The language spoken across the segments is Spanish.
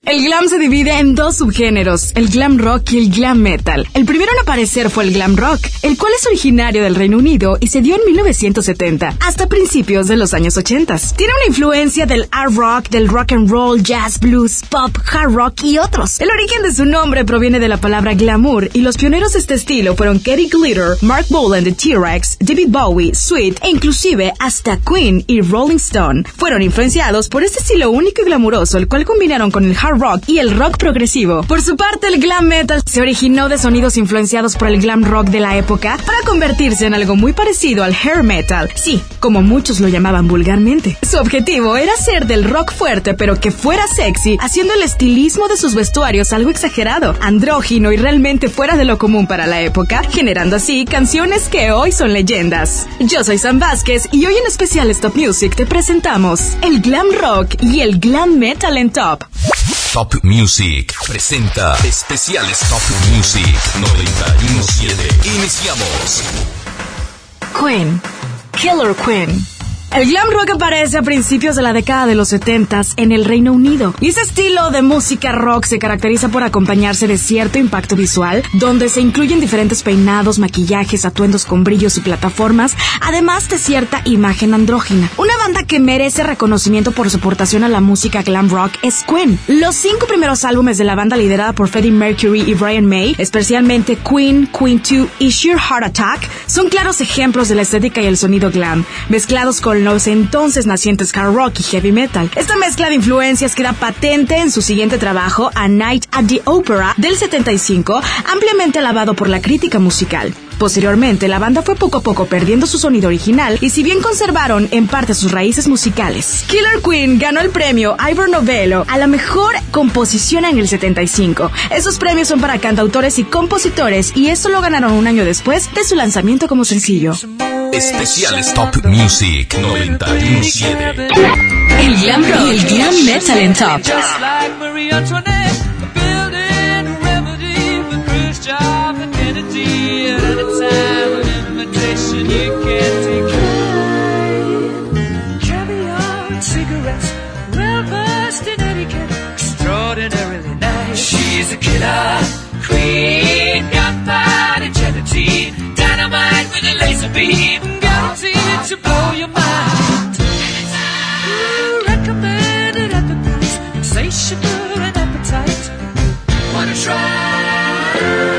El glam se divide en dos subgéneros, el glam rock y el glam metal. El primero en aparecer fue el glam rock, el cual es originario del Reino Unido y se dio en 1970, hasta principios de los años 80. Tiene una influencia del art rock, del rock and roll, jazz, blues, pop, hard rock y otros. El origen de su nombre proviene de la palabra glamour y los pioneros de este estilo fueron Katy Glitter, Mark Bolan de T-Rex, David Bowie, Sweet e inclusive hasta Queen y Rolling Stone. Fueron influenciados por este estilo único y glamuroso, el cual combinaron con el hard rock y el rock progresivo. Por su parte, el glam metal se originó de sonidos influenciados por el glam rock de la época para convertirse en algo muy parecido al hair metal. Sí, como muchos lo llamaban vulgarmente. Su objetivo era ser del rock fuerte, pero que fuera sexy, haciendo el estilismo de sus vestuarios algo exagerado, andrógino y realmente fuera de lo común para la época, generando así canciones que hoy son leyendas. Yo soy Sam Vázquez y hoy en especial Top Music te presentamos el glam rock y el glam metal en Top. Top Music presenta Especiales Top Music 91.7. Iniciamos. Queen, Killer Queen. El glam rock aparece a principios de la década de los 70s en el Reino Unido. Y ese estilo de música rock se caracteriza por acompañarse de cierto impacto visual, donde se incluyen diferentes peinados, maquillajes, atuendos con brillos y plataformas, además de cierta imagen andrógina. Una banda que merece reconocimiento por su aportación a la música glam rock es Queen. Los 5 primeros álbumes de la banda liderada por Freddie Mercury y Brian May, especialmente Queen, Queen 2 y Sheer Heart Attack, son claros ejemplos de la estética y el sonido glam, mezclados con los entonces nacientes hard rock y heavy metal. Esta mezcla de influencias queda patente en su siguiente trabajo, A Night at the Opera, del 75, ampliamente alabado por la crítica musical. Posteriormente, la banda fue poco a poco perdiendo su sonido original y si bien conservaron en parte sus raíces musicales. Killer Queen ganó el premio Ivor Novello a la mejor composición en el 75. Esos premios son para cantautores y compositores y esto lo ganaron un año después de su lanzamiento como sencillo. Especiales Top Music 91.7. El glam rock y el glam metal en Top. She's a killer queen, gunpowder gelatine, dynamite with a laser beam, guaranteed to blow your mind. Recommended at the price, insatiable and appetite. Wanna try?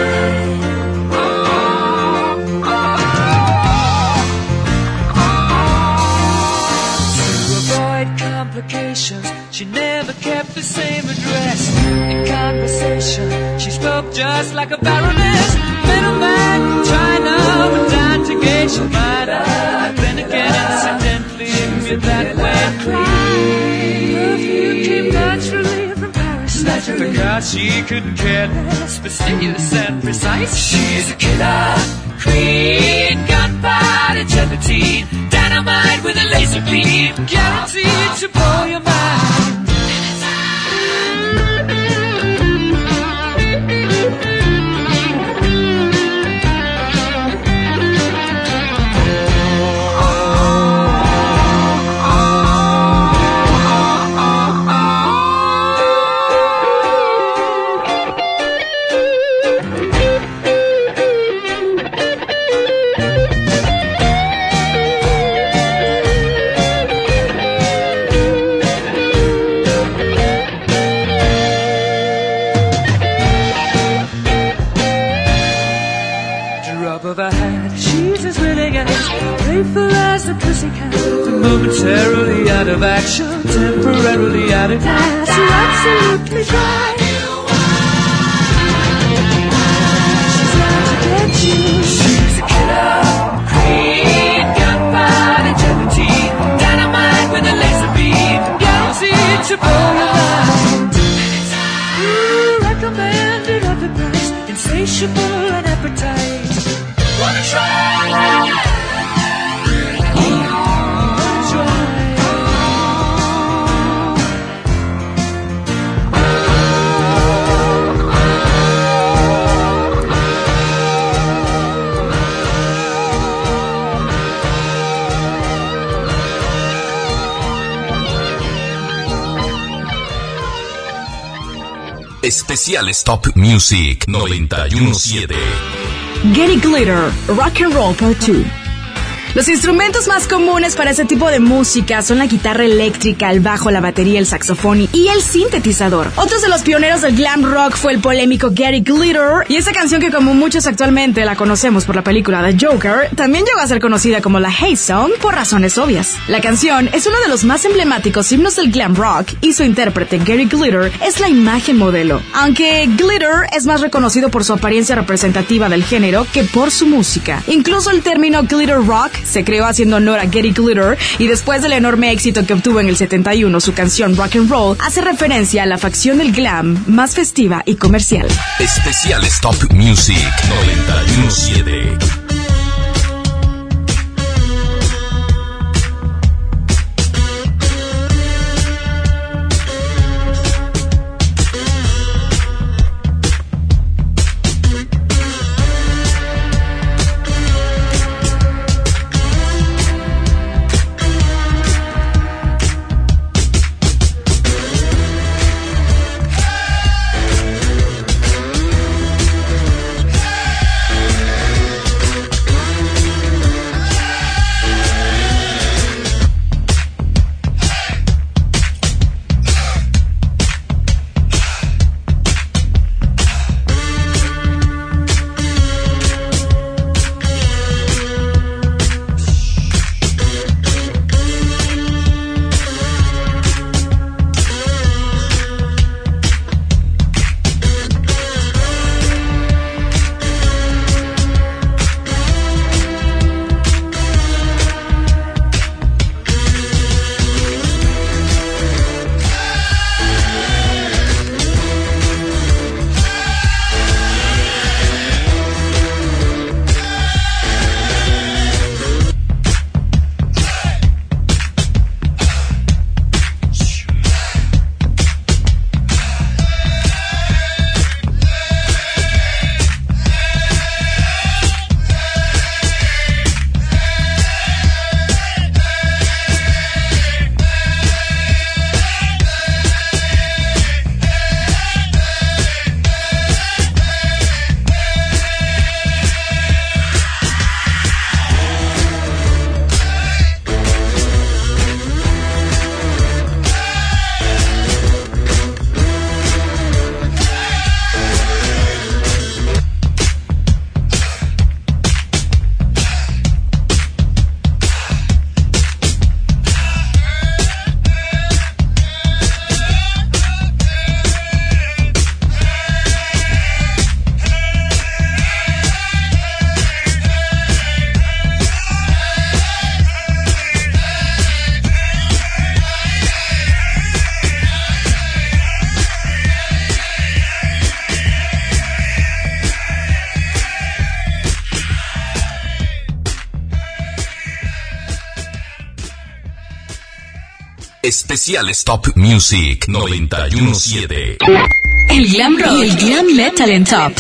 To avoid complications, she never kept the same address. In conversation, she spoke just like a baroness. Middleman from China went down to Geisha Minor. Then again, incidentally, with that way clean. Perfume came naturally from Paris. Because she couldn't care less, fastidious and precise. She's a killer queen, gunpowder gelatine, dynamite with a laser beam, guaranteed to blow your mind. Momentarily out of action, temporarily out of gas, you're absolutely dry. She's out to get you. She's a killer queen, gunpowder gelatine, dynamite with a laser beam, guaranteed to blow your mind. Recommended at the price, insatiable and appetite. Wanna try? Especiales Top Music 917. Gary Glitter, Rock and Roll Part 2. Los instrumentos más comunes para ese tipo de música son la guitarra eléctrica, el bajo, la batería, el saxofón y el sintetizador. Otros de los pioneros del glam rock fue el polémico Gary Glitter, y esa canción que como muchos actualmente la conocemos por la película The Joker, también llegó a ser conocida como la Hey Song por razones obvias. La canción es uno de los más emblemáticos himnos del glam rock y su intérprete Gary Glitter es la imagen modelo. Aunque Glitter es más reconocido por su apariencia representativa del género que por su música. Incluso el término glitter rock se creó haciendo honor a Gary Glitter, y después del enorme éxito que obtuvo en el 71 su canción Rock and Roll, hace referencia a la facción del glam más festiva y comercial. Especiales Top Music 917. Especiales Top Music 917. El glam rock y el glam metal en top.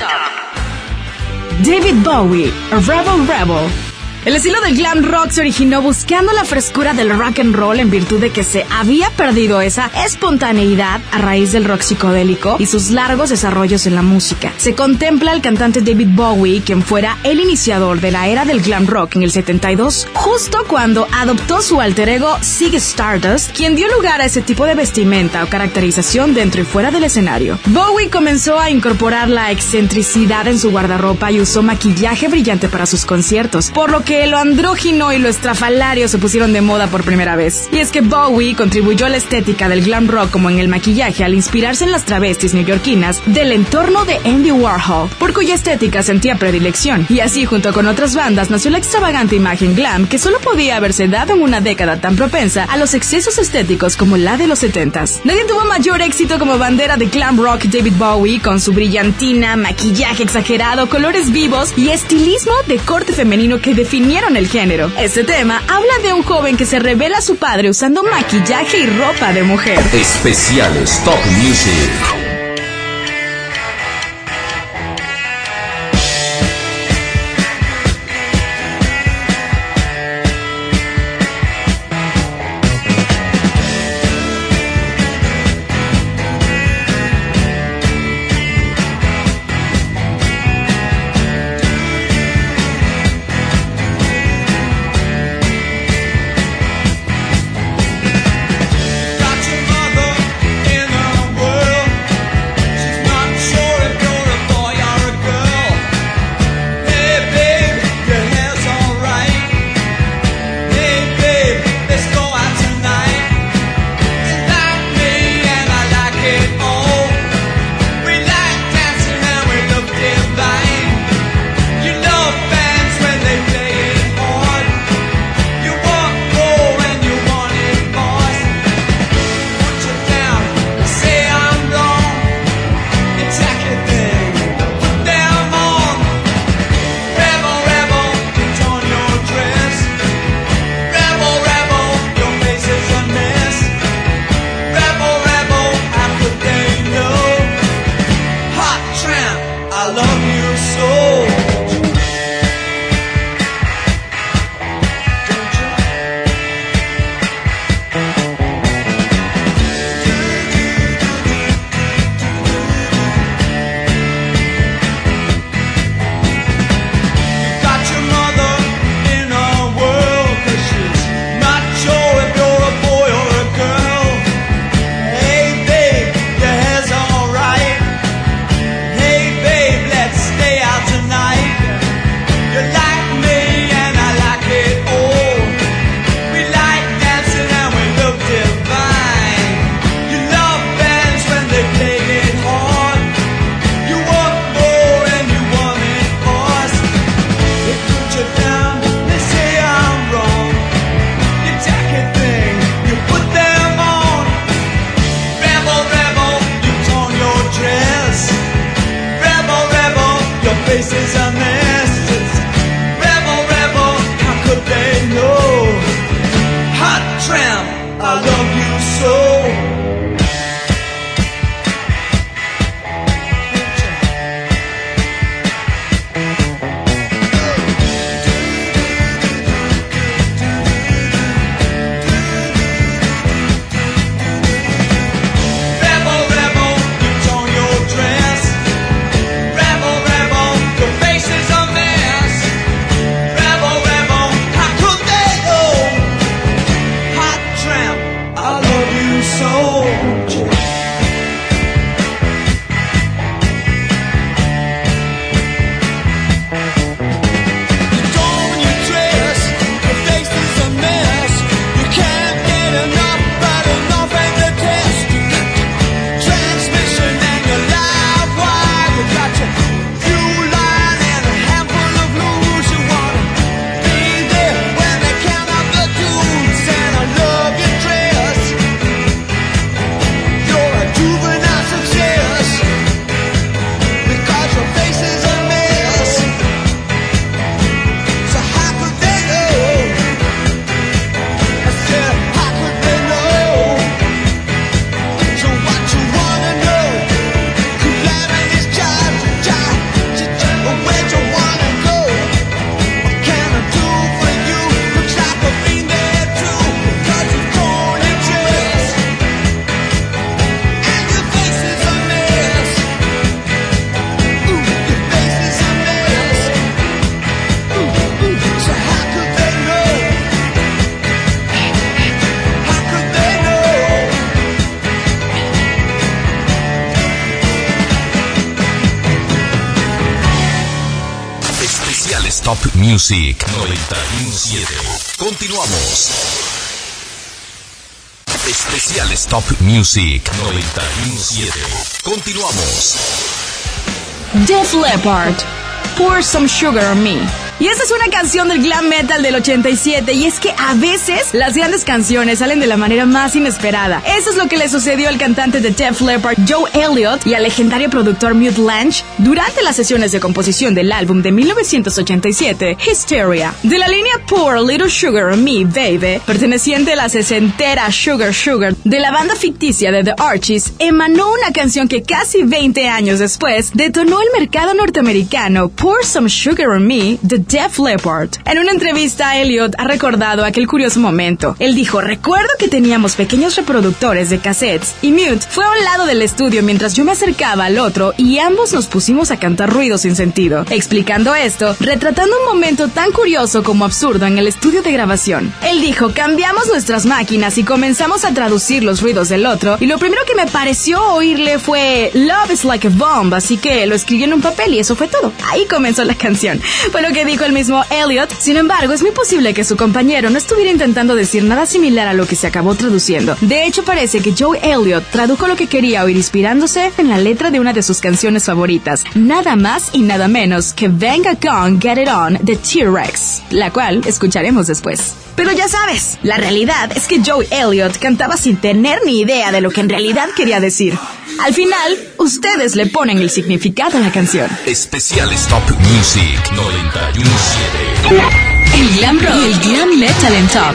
David Bowie, Rebel Rebel. El estilo del glam rock se originó buscando la frescura del rock and roll en virtud de que se había perdido esa espontaneidad a raíz del rock psicodélico y sus largos desarrollos en la música. Se contempla al cantante David Bowie, quien fuera el iniciador de la era del glam rock en el 72, justo cuando adoptó su alter ego Ziggy Stardust, quien dio lugar a ese tipo de vestimenta o caracterización dentro y fuera del escenario. Bowie comenzó a incorporar la excentricidad en su guardarropa y usó maquillaje brillante para sus conciertos, por lo que lo andrógino y lo estrafalario se pusieron de moda por primera vez. Y es que Bowie contribuyó a la estética del glam rock como en el maquillaje al inspirarse en las travestis neoyorquinas del entorno de Andy Warhol, por cuya estética sentía predilección. Y así, junto con otras bandas, nació la extravagante imagen glam que solo podía haberse dado en una década tan propensa a los excesos estéticos como la de los 70s. Nadie tuvo mayor éxito como bandera de glam rock David Bowie, con su brillantina, maquillaje exagerado, colores vivos y estilismo de corte femenino que definieron el género. Este tema habla de un joven que se revela a su padre usando maquillaje y ropa de mujer. Especiales Top Music. faces a mess. Rebel, rebel, how could they know? Hot tramp, I love you so. Top Music 91.7. Continuamos. Especiales Top Music 91.7. Continuamos. Def Leppard, Pour Some Sugar on Me. Y esta es una canción del glam metal del 87, y es que a veces las grandes canciones salen de la manera más inesperada. Eso es lo que le sucedió al cantante de Def Leppard, Joe Elliott, y al legendario productor Mutt Lange durante las sesiones de composición del álbum de 1987, Hysteria. De la línea Pour a Little Sugar on Me, Baby, perteneciente a la sesentera Sugar Sugar de la banda ficticia de The Archies, emanó una canción que casi 20 años después detonó el mercado norteamericano, Pour Some Sugar on Me, de Def Leppard. En una entrevista, Elliott ha recordado aquel curioso momento. Él dijo: recuerdo que teníamos pequeños reproductores de cassettes y Mutt fue a un lado del estudio mientras yo me acercaba al otro y ambos nos pusimos a cantar ruidos sin sentido. Explicando esto, retratando un momento tan curioso como absurdo en el estudio de grabación. Él dijo: cambiamos nuestras máquinas y comenzamos a traducir los ruidos del otro, y lo primero que me pareció oírle fue Love is like a bomb, así que lo escribí en un papel y eso fue todo. Ahí comenzó la canción. Fue lo que dijo el mismo Elliott. Sin embargo, es muy posible que su compañero no estuviera intentando decir nada similar a lo que se acabó traduciendo. De hecho, parece que Joe Elliott tradujo lo que quería oír inspirándose en la letra de una de sus canciones favoritas, nada más y nada menos que Venga Con Get It On de T-Rex, la cual escucharemos después. Pero ya sabes, la realidad es que Joe Elliott cantaba sin tener ni idea de lo que en realidad quería decir. Al final, ustedes le ponen el significado a la canción. Especiales Top Music 91.7. El glam rock y el glam metal en Top.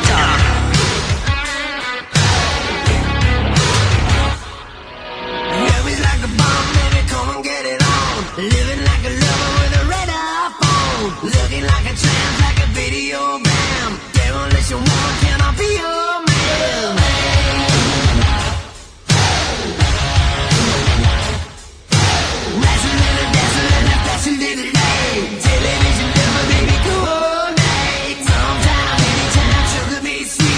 Television never made me cool, mate. Sometimes, anytime, sugar me sweet.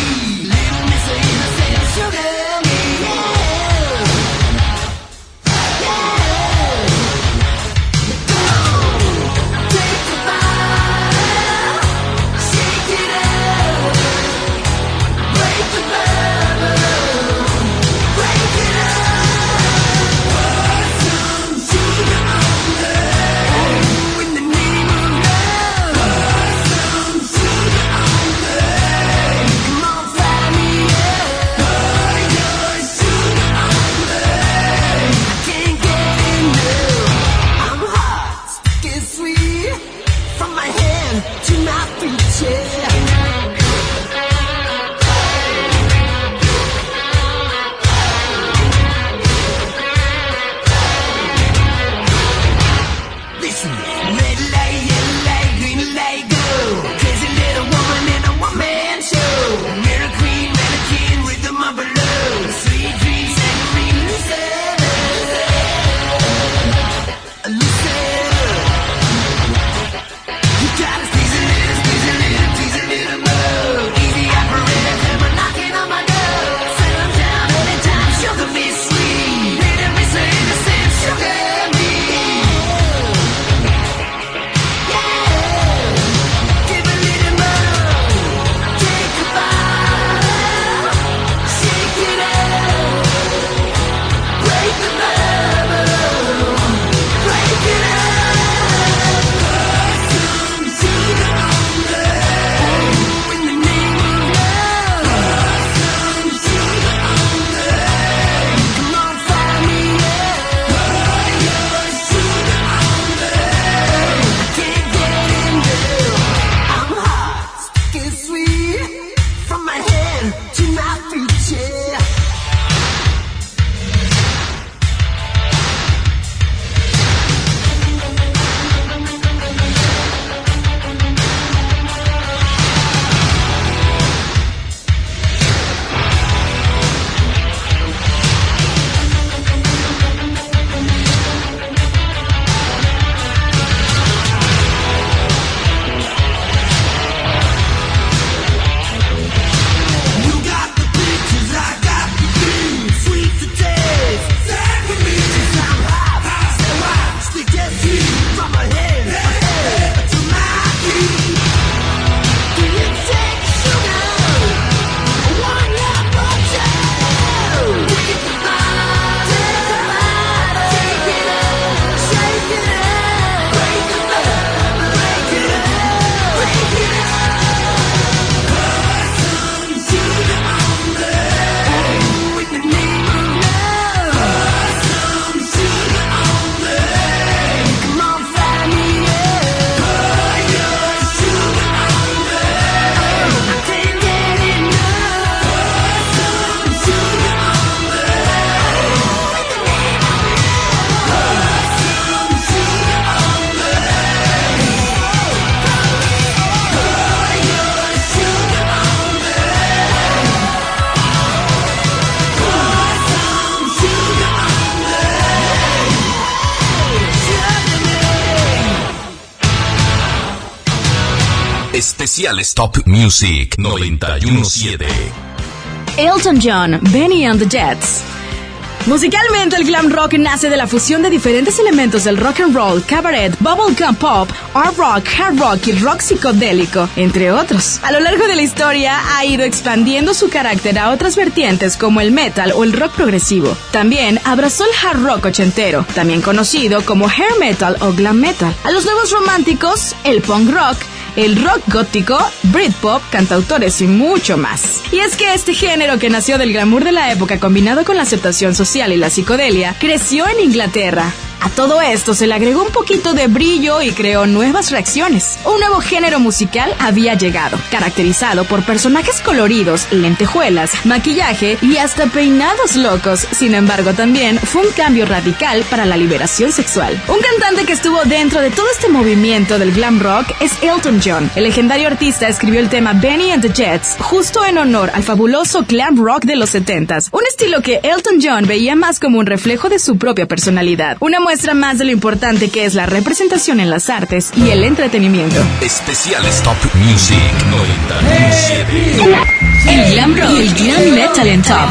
Especiales Top Music 917. Elton John, Benny and the Jets. Musicalmente, el glam rock nace de la fusión de diferentes elementos del rock and roll, cabaret, bubblegum pop, art rock, hard rock y rock psicodélico, entre otros. A lo largo de la historia ha ido expandiendo su carácter a otras vertientes como el metal o el rock progresivo. También abrazó el hard rock ochentero, también conocido como hair metal o glam metal. A los nuevos románticos, el punk rock, el rock gótico, Britpop, cantautores y mucho más. Y es que este género que nació del glamour de la época combinado con la aceptación social y la psicodelia, creció en Inglaterra. A todo esto se le agregó un poquito de brillo y creó nuevas reacciones. Un nuevo género musical había llegado, caracterizado por personajes coloridos, lentejuelas, maquillaje y hasta peinados locos. Sin embargo, también fue un cambio radical para la liberación sexual. Un cantante que estuvo dentro de todo este movimiento del glam rock es Elton John. El legendario artista escribió el tema Benny and the Jets justo en honor al fabuloso glam rock de los 70s, un estilo que Elton John veía más como un reflejo de su propia personalidad. Una muestra más de lo importante que es la representación en las artes y el entretenimiento. Especiales Top Music 917. El glam rock y el glam metal en top.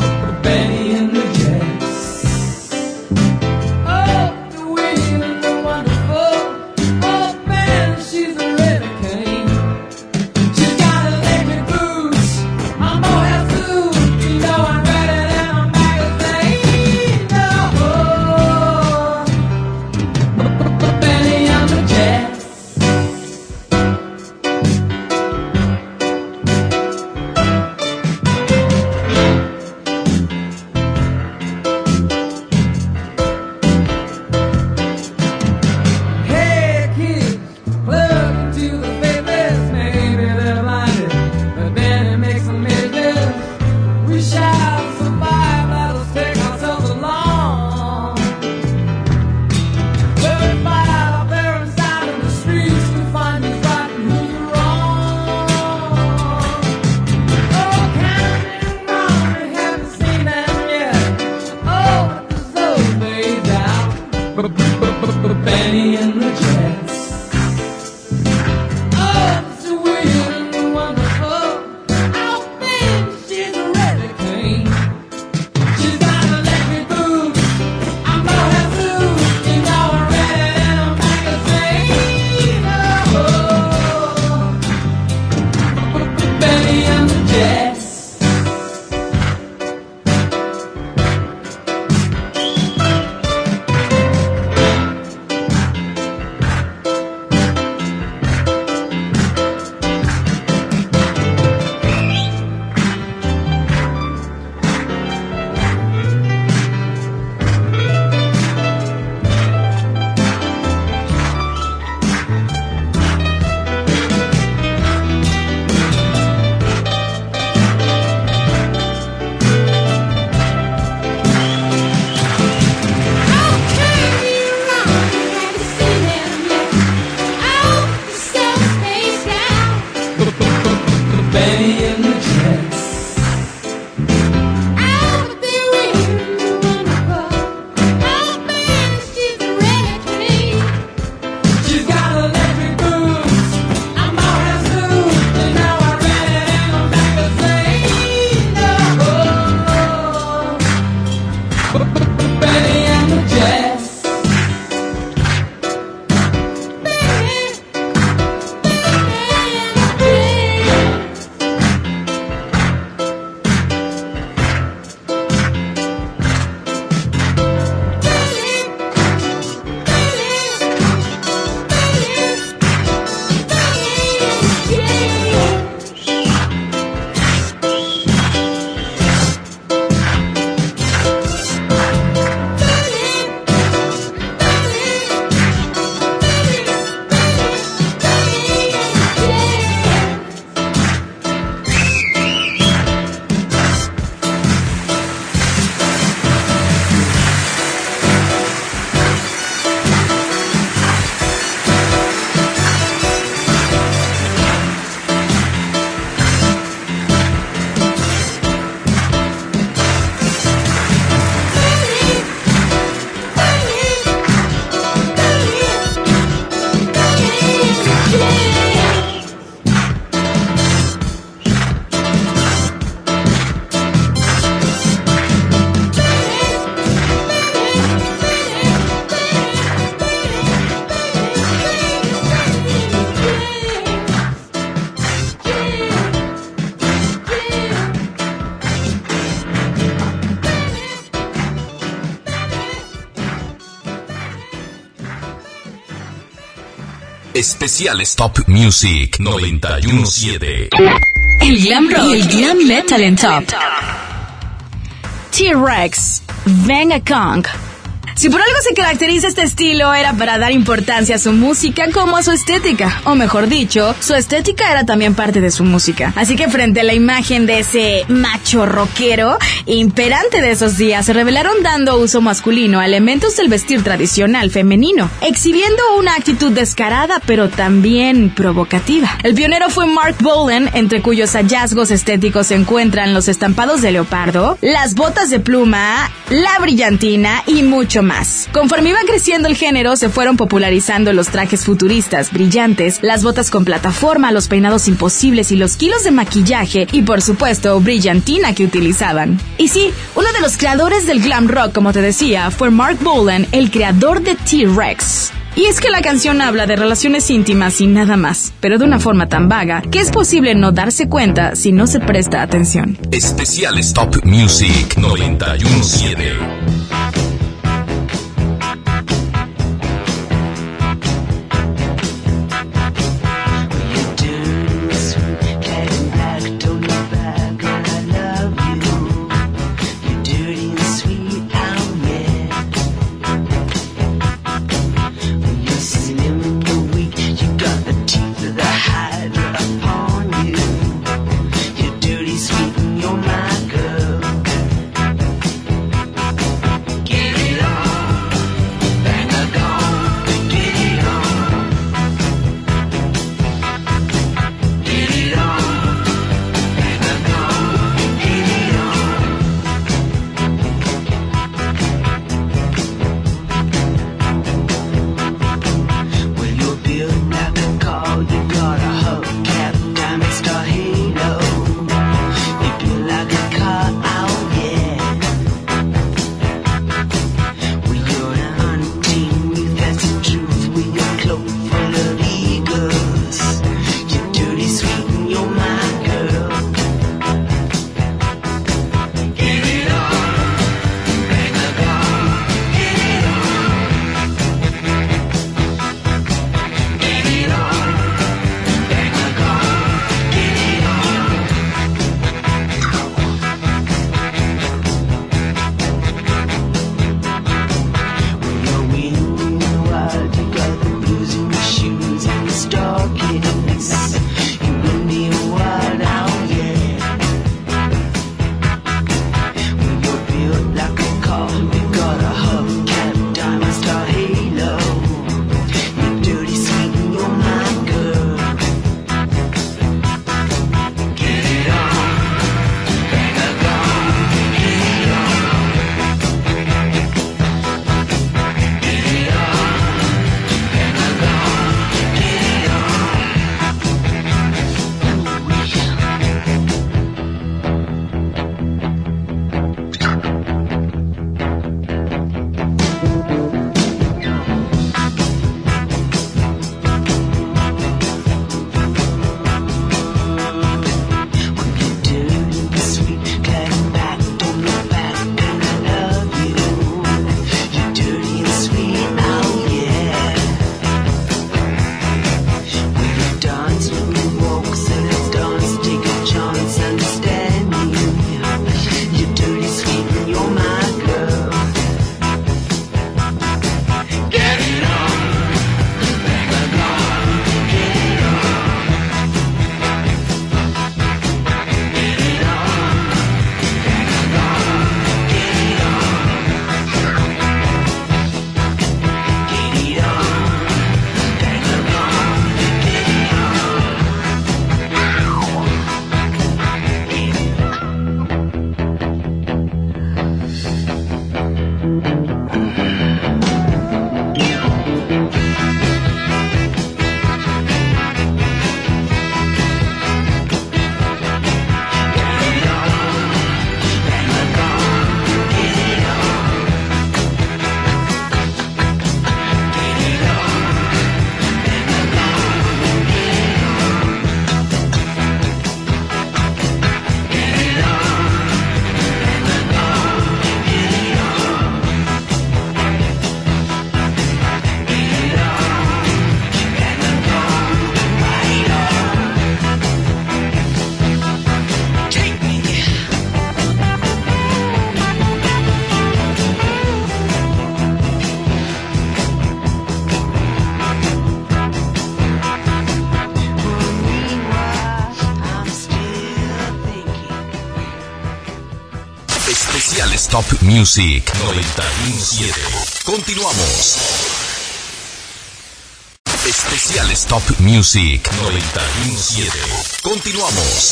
Benny and the Jets. Oh, the wheel and the Especiales Top Music 917. El glam rock y el glam metal en top. T-Rex, Venga Kong. Si por algo se caracteriza este estilo era para dar importancia a su música como a su estética, o mejor dicho, su estética era también parte de su música. Así que frente a la imagen de ese macho rockero imperante de esos días, se revelaron dando uso masculino a elementos del vestir tradicional femenino, exhibiendo una actitud descarada pero también provocativa. El pionero fue Mark Bolan, entre cuyos hallazgos estéticos se encuentran los estampados de leopardo, las botas de pluma, la brillantina y mucho más. Conforme iba creciendo el género, se fueron popularizando los trajes futuristas, brillantes, las botas con plataforma, los peinados imposibles y los kilos de maquillaje y, por supuesto, brillantina que utilizaban. Y sí, uno de los creadores del glam rock, como te decía, fue Mark Bolan, el creador de T-Rex. Y es que la canción habla de relaciones íntimas y nada más, pero de una forma tan vaga que es posible no darse cuenta si no se presta atención. Especiales Top Music 917. Especiales Top Music 917. Continuamos. Especiales Top Music 917. Continuamos.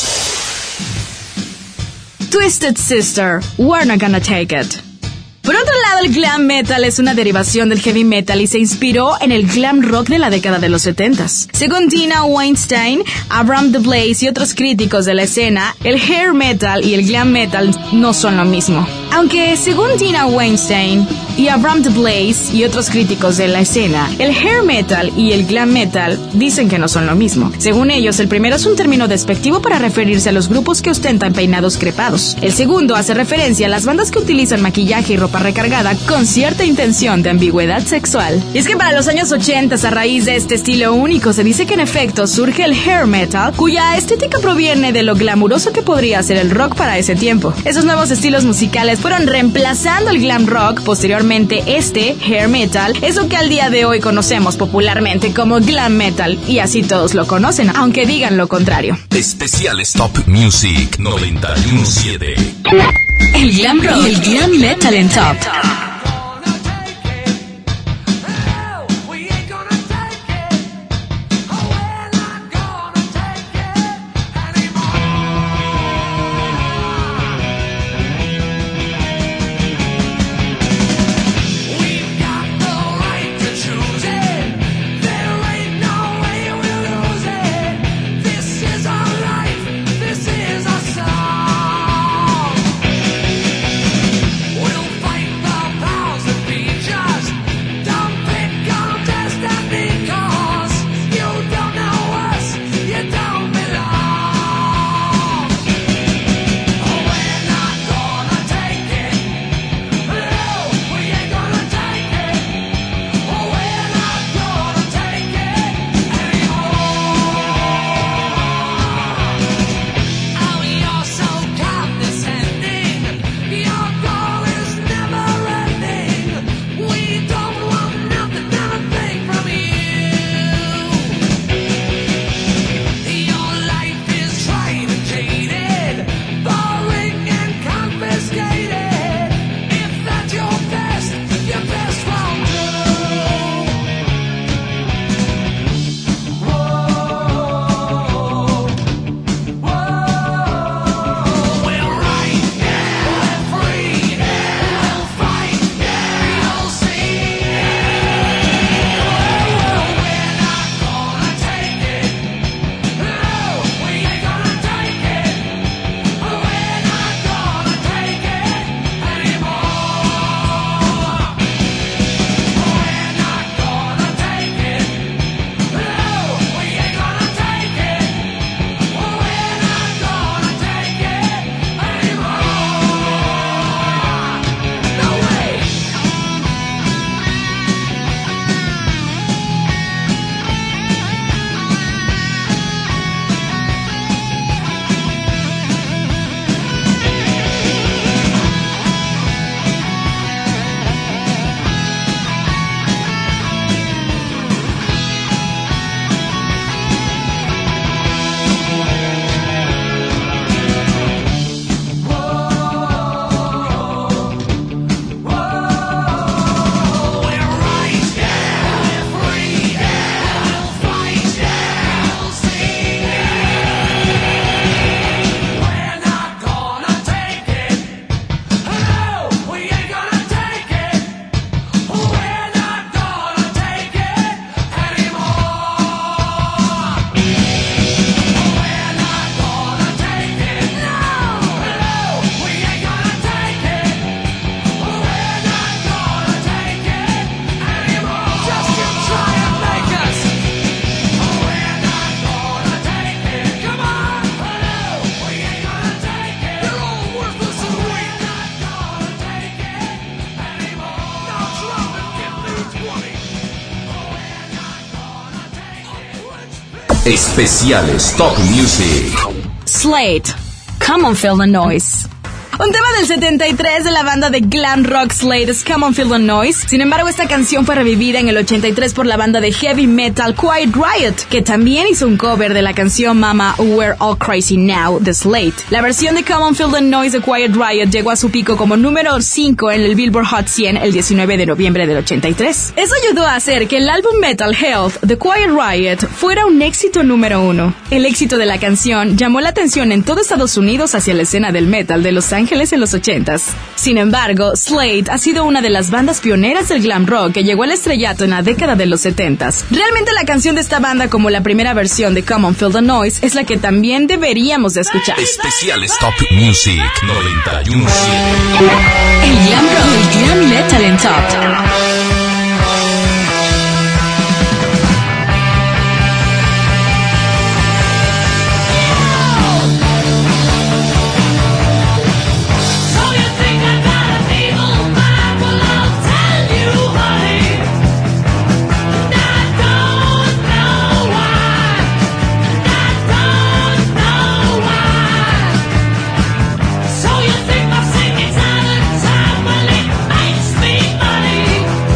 Twisted Sister, We're Not Gonna Take It. Por otro lado, el glam metal es una derivación del heavy metal y se inspiró en el glam rock de la década de los 70s. Según Dina Weinstein, Abraham the Blaze y otros críticos de la escena, el hair metal y el glam metal no son lo mismo. Aunque, según Dina Weinstein y Abraham the Blaze y otros críticos de la escena, el hair metal y el glam metal dicen que no son lo mismo. Según ellos, el primero es un término despectivo para referirse a los grupos que ostentan peinados crepados. El segundo hace referencia a las bandas que utilizan maquillaje y ropa recargada con cierta intención de ambigüedad sexual. Y es que para los años 80, a raíz de este estilo único, se dice que en efecto surge el hair metal, cuya estética proviene de lo glamuroso que podría ser el rock para ese tiempo. Esos nuevos estilos musicales fueron reemplazando el glam rock. Posteriormente, este hair metal es lo que al día de hoy conocemos popularmente como glam metal, y así todos lo conocen, aunque digan lo contrario. Especiales Top Music 917. El glam rock y el glam metal en top. Especiales Top Music. Slate, Come on Feel the Noise. Un tema del 73 de la banda de glam rock Slade's Come On Feel the Noise. Sin embargo, esta canción fue revivida en el 83 por la banda de heavy metal Quiet Riot, que también hizo un cover de la canción Mama We're All Crazy Now de Slade. La versión de Come On Feel the Noise de Quiet Riot llegó a su pico como número 5 en el Billboard Hot 100 el 19 de noviembre del 83. Eso ayudó a hacer que el álbum Metal Health de Quiet Riot fuera un éxito número 1. El éxito de la canción llamó la atención en todo Estados Unidos hacia la escena del metal de Los Ángeles en los 80s. Sin embargo, Slade ha sido una de las bandas pioneras del glam rock que llegó al estrellato en la década de los 70s. Realmente la canción de esta banda, como la primera versión de Come On Feel the Noise, es la que también deberíamos de escuchar. Especiales Top Music 91.7. El glam rock, el glam metal en top. So you think my singing's out of time? Well, it makes me money.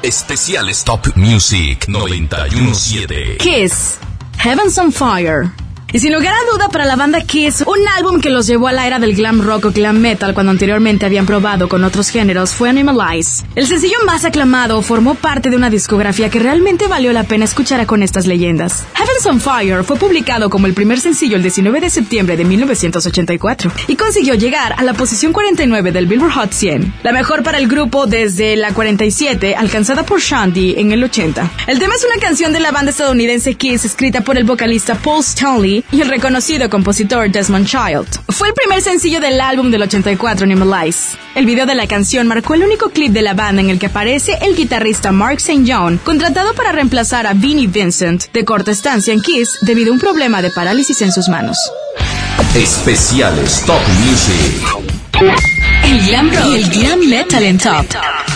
Especial Stop Music 91.7. Kiss, Heaven's on Fire. Y sin lugar a duda para la banda Kiss, un álbum que los llevó a la era del glam rock o glam metal cuando anteriormente habían probado con otros géneros fue Animalize. El sencillo más aclamado formó parte de una discografía que realmente valió la pena escuchar con estas leyendas. Heaven's on Fire fue publicado como el primer sencillo el 19 de septiembre de 1984 y consiguió llegar a la posición 49 del Billboard Hot 100, la mejor para el grupo desde la 47 alcanzada por Shandy en el 80. El tema es una canción de la banda estadounidense Kiss escrita por el vocalista Paul Stanley y el reconocido compositor Desmond Child. Fue el primer sencillo del álbum del 84, Animalize. El video de la canción marcó el único clip de la banda en el que aparece el guitarrista Mark St. John, contratado para reemplazar a Vinnie Vincent, de corta estancia en Kiss debido a un problema de parálisis en sus manos. Especial Stop Music. El glam rock y el glam metal en Top.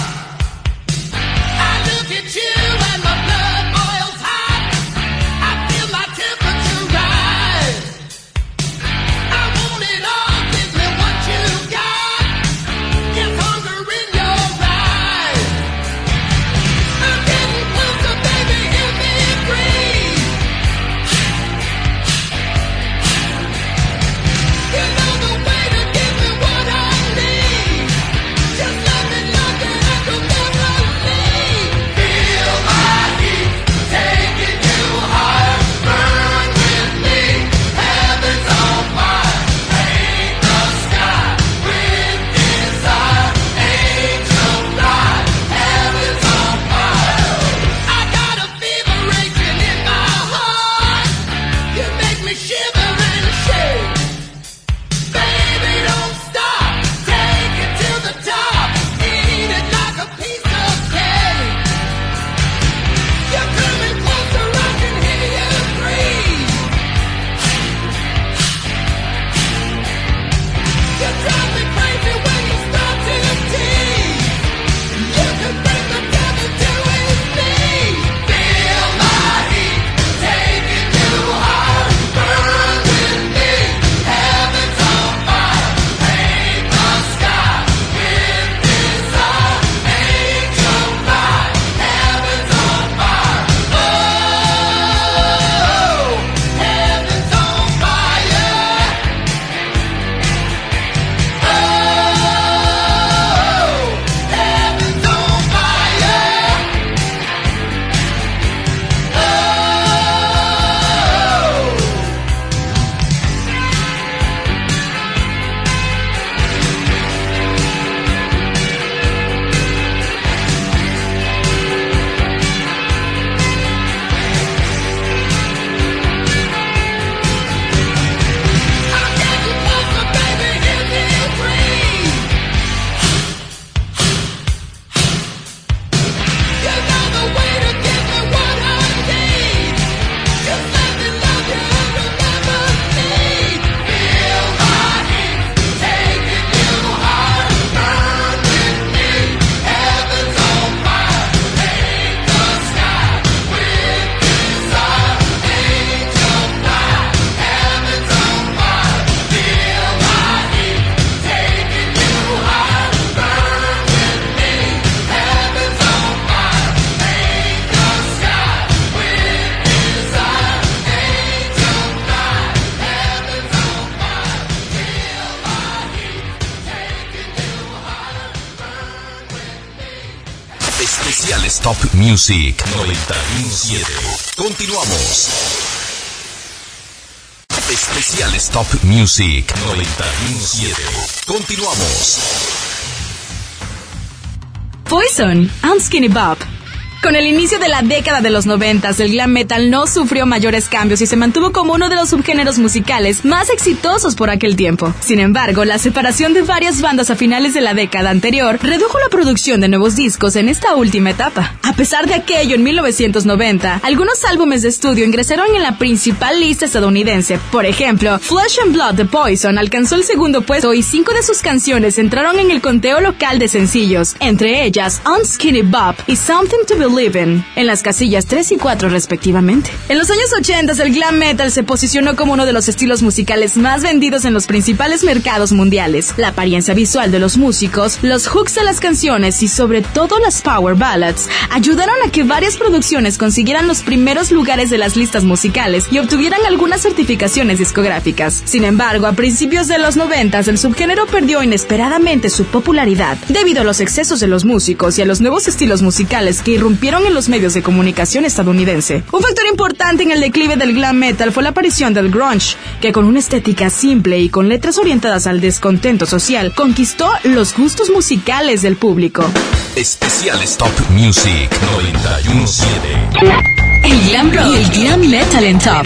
Especial Stop Music 91.7. Continuamos. Especial Stop Music 91.7. Continuamos. Poison, I'm Skinny Bob. Con el inicio de la década de los 90, el glam metal no sufrió mayores cambios y se mantuvo como uno de los subgéneros musicales más exitosos por aquel tiempo. Sin embargo, la separación de varias bandas a finales de la década anterior redujo la producción de nuevos discos en esta última etapa. A pesar de aquello, en 1990, algunos álbumes de estudio ingresaron en la principal lista estadounidense. Por ejemplo, Flesh and Blood de Poison alcanzó el segundo puesto y 5 de sus canciones entraron en el conteo local de sencillos, entre ellas I'm Skinny Bob y Something to Believe to Live In, en las casillas 3 y 4 respectivamente. En los años 80, el glam metal se posicionó como uno de los estilos musicales más vendidos en los principales mercados mundiales. La apariencia visual de los músicos, los hooks de las canciones y sobre todo las power ballads ayudaron a que varias producciones consiguieran los primeros lugares de las listas musicales y obtuvieran algunas certificaciones discográficas. Sin embargo, a principios de los 90, el subgénero perdió inesperadamente su popularidad debido a los excesos de los músicos y a los nuevos estilos musicales que irrumpieron en los medios de comunicación estadounidense. Un factor importante en el declive del glam metal fue la aparición del grunge, que con una estética simple y con letras orientadas al descontento social, conquistó los gustos musicales del público. Especiales Top Music 91.7. El glam rock y el glam metal en Top.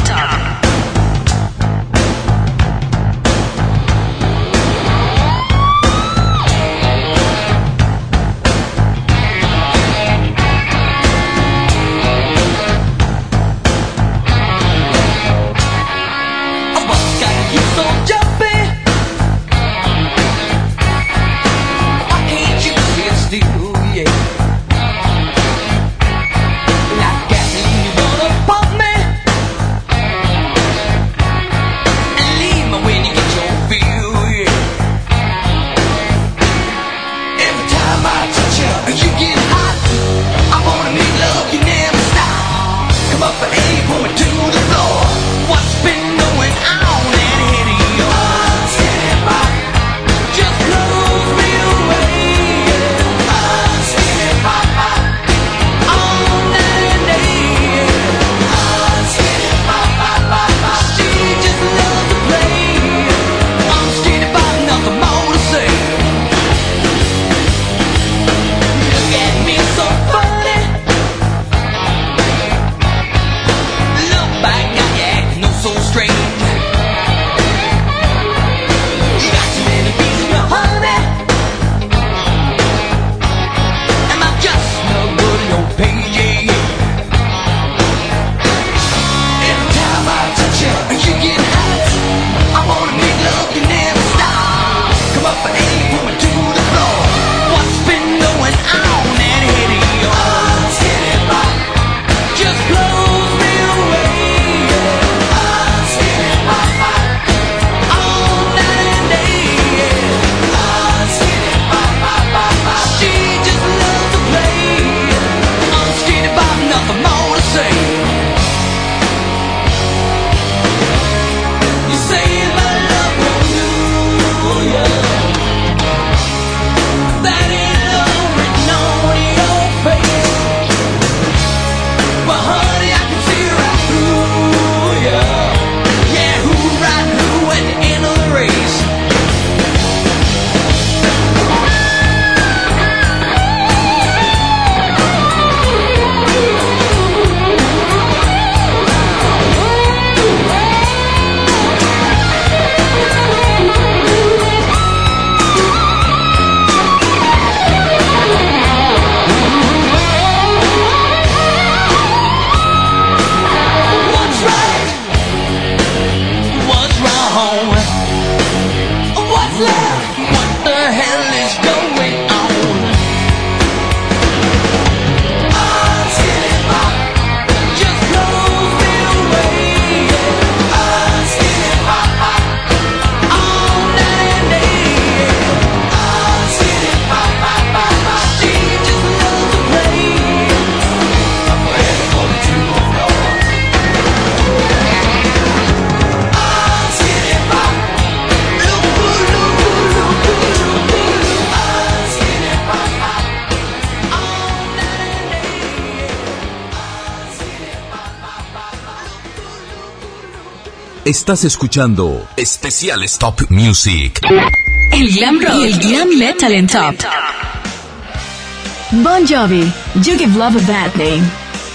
Estás escuchando Especiales Top Music. El glam rock y el glam metal en Top. Bon Jovi, You Give Love a Bad Name.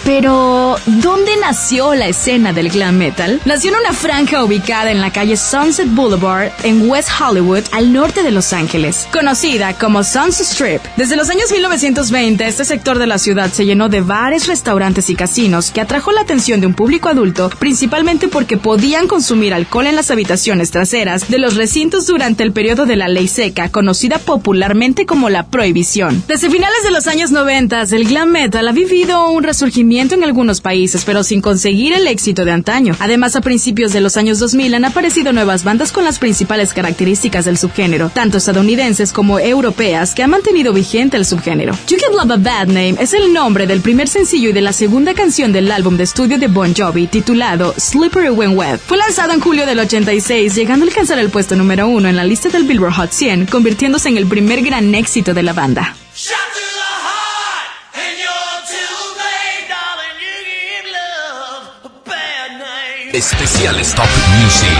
Pero, ¿dónde nació la escena del glam metal? Nació en una franja ubicada en la calle Sunset Boulevard en West Hollywood, al norte de Los Ángeles, conocida como Sunset Strip. Desde los años 1920, este sector de la ciudad se llenó de bares, restaurantes y casinos que atrajo la atención de un público adulto, principalmente porque podían consumir alcohol en las habitaciones traseras de los recintos durante el periodo de la ley seca, conocida popularmente como la Prohibición. Desde finales de los años 90, el glam metal ha vivido un resurgimiento en algunos países, pero sin conseguir el éxito de antaño. Además, a principios de los años 2000 han aparecido nuevas bandas con las principales características del subgénero, tanto estadounidenses como europeas, que han mantenido vigente el subgénero. You Give Love a Bad Name es el nombre del primer sencillo y de la segunda canción del álbum de estudio de Bon Jovi, titulado Slippery When Wet. Fue lanzado en julio del 86, llegando a alcanzar el puesto número 1 en la lista del Billboard Hot 100, convirtiéndose en el primer gran éxito de la banda. Especiales Top Music.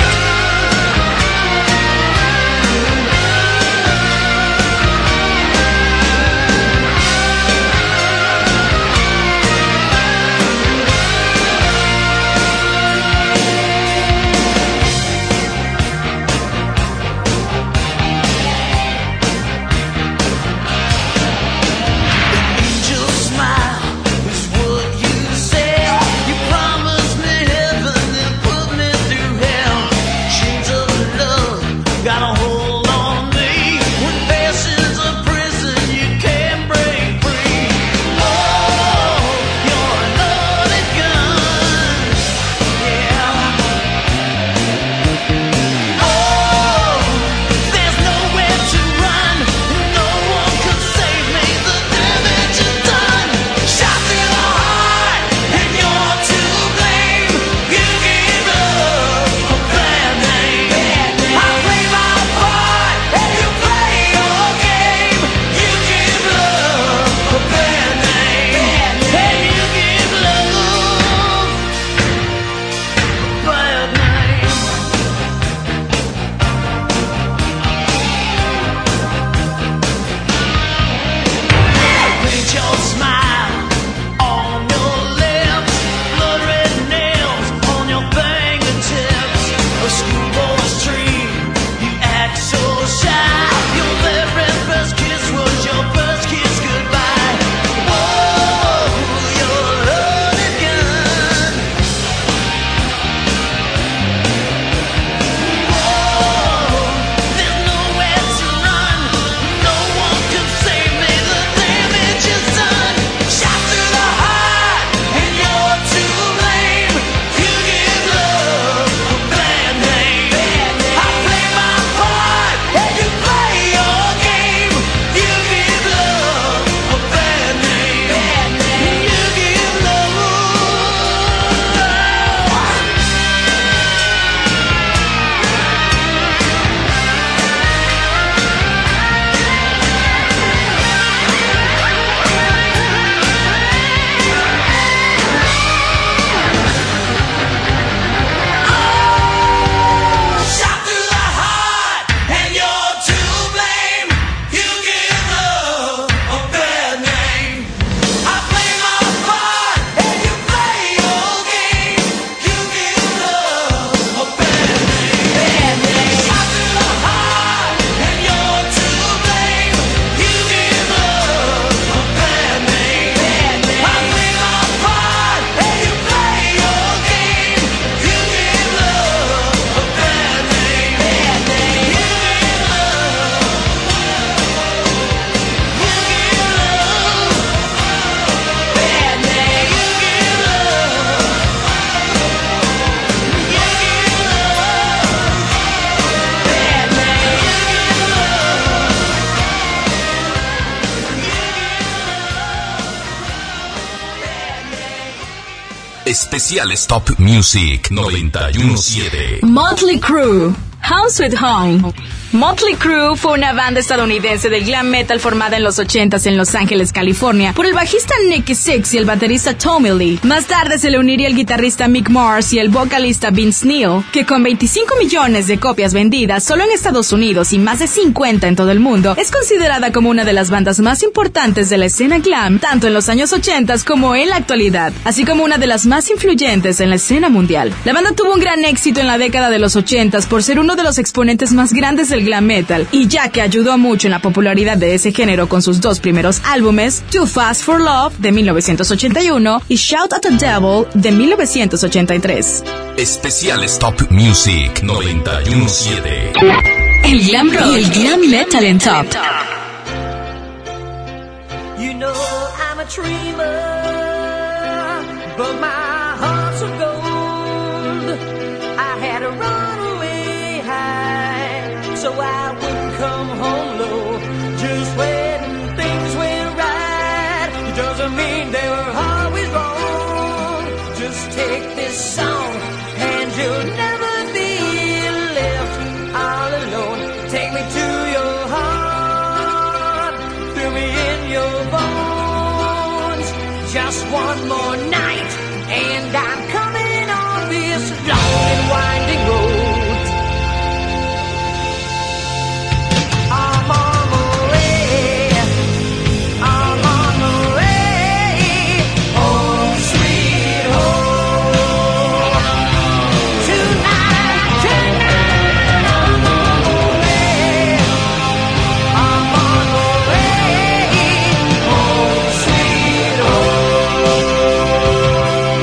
Especiales Top Music 917. Motley Crue, Home Sweet Home. Motley Crue fue una banda estadounidense de glam metal formada en los 80s en Los Ángeles, California, por el bajista Nicky Sixx y el baterista Tommy Lee. Más tarde se le uniría el guitarrista Mick Mars y el vocalista Vince Neil, que con 25 millones de copias vendidas solo en Estados Unidos y más de 50 en todo el mundo, es considerada como una de las bandas más importantes de la escena glam, tanto en los años 80s como en la actualidad, así como una de las más influyentes en la escena mundial. La banda tuvo un gran éxito en la década de los 80s por ser uno de los exponentes más grandes del glam metal, y ya que ayudó mucho en la popularidad de ese género con sus dos primeros álbumes, Too Fast for Love de 1981 y Shout at the Devil de 1983. Especiales Top Music 91.7. El glam rock y el glam metal en Top. You know I'm a dreamer, but my heart's of gold. I had a runaway high, so I wouldn't come home low. Just when things went right, it doesn't mean they were always wrong. Just take this song and you'll never be left all alone. Take me to your heart, feel me in your bones. Just one more night and I'm coming on this long and winding road. I'm on my way, I'm on my way, home sweet home. Tonight, I'm on my way, I'm on my way, home sweet home.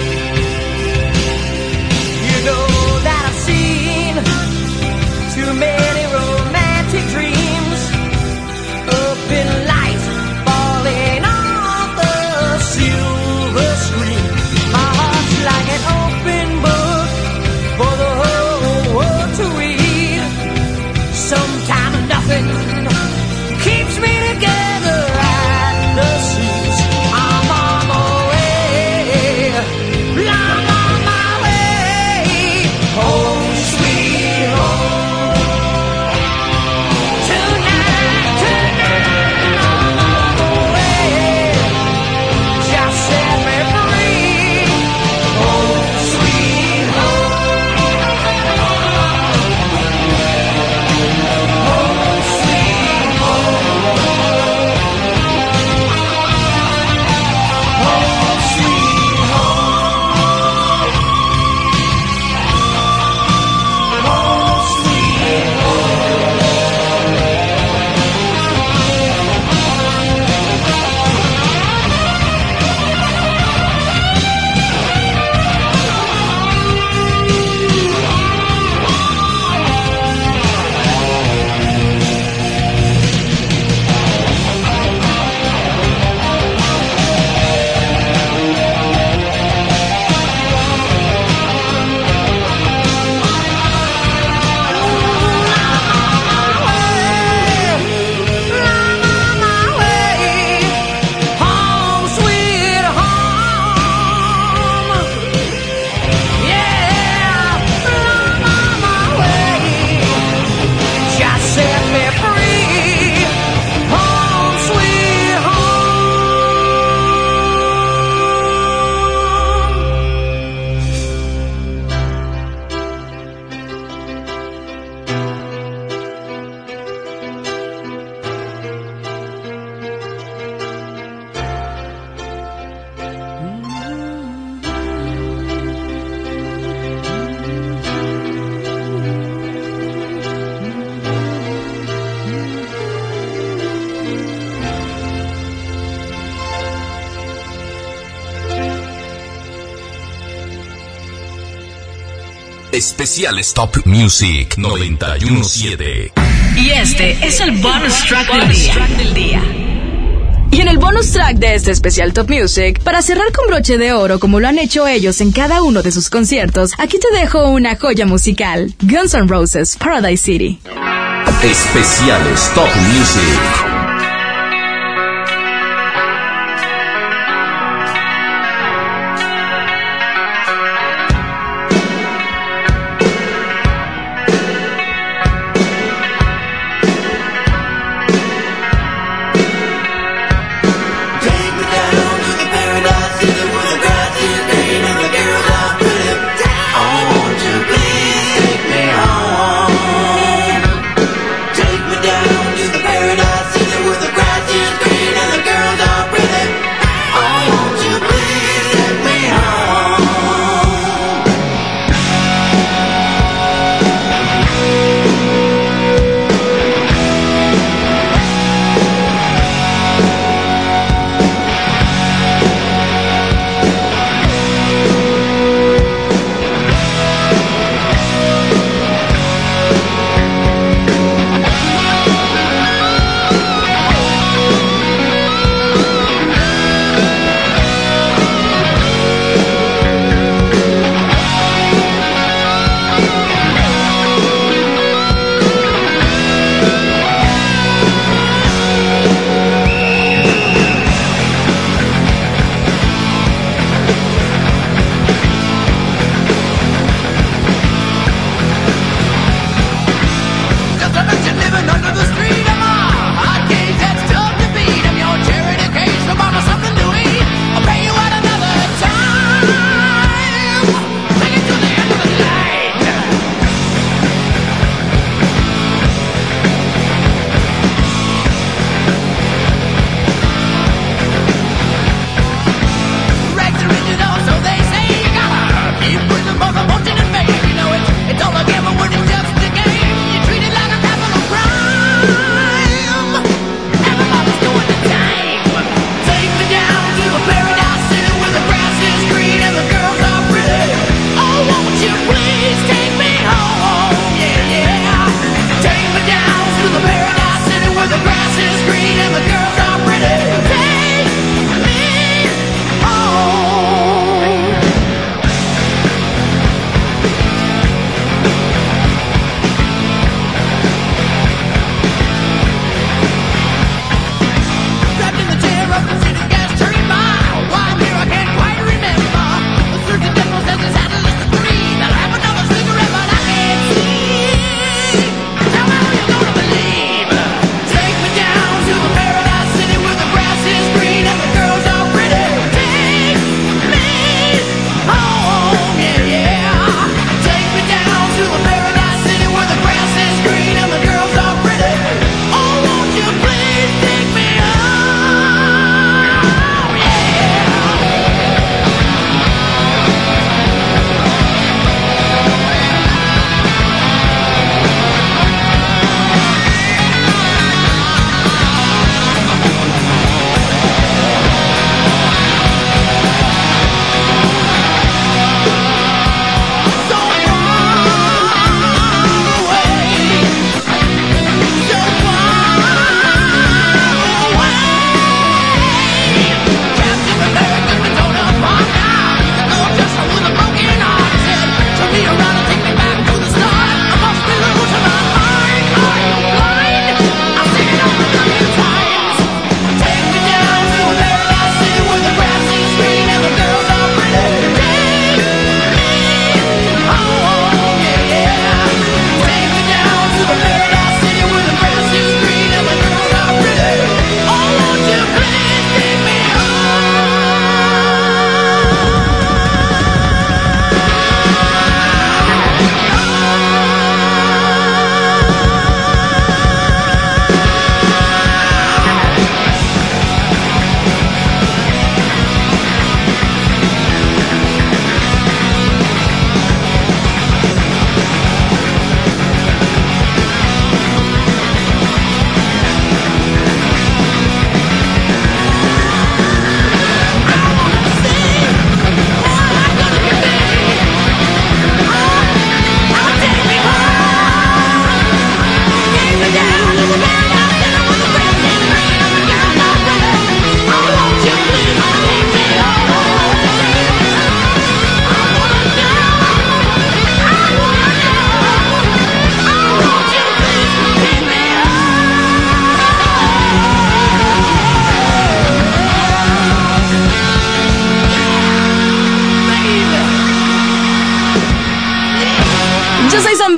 You know that I've seen too many romantic dreams up in lights falling off the silver screen. My heart's like an open book for the whole world to read. Sometimes nothing keeps me together at the seams. I'm on my way, I'm on my way, home sweet home. Tonight, I'm on my way, just set me free, home sweet home, home sweet home, home sweet home, home sweet home. Especiales Top Music 91.7. Y este es el bonus track del día. Y en el bonus track de este especial Top Music, para cerrar con broche de oro como lo han hecho ellos en cada uno de sus conciertos, aquí te dejo una joya musical: Guns N' Roses, Paradise City. Especiales Top Music.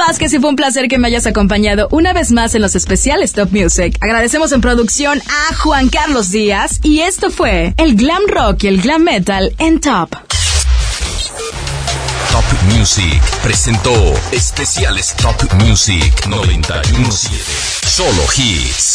Vázquez y fue un placer que me hayas acompañado una vez más en los especiales Top Music. Agradecemos en producción a Juan Carlos Díaz y esto fue el glam rock y el glam metal en Top. Top Music presentó especiales Top Music 917. Solo hits.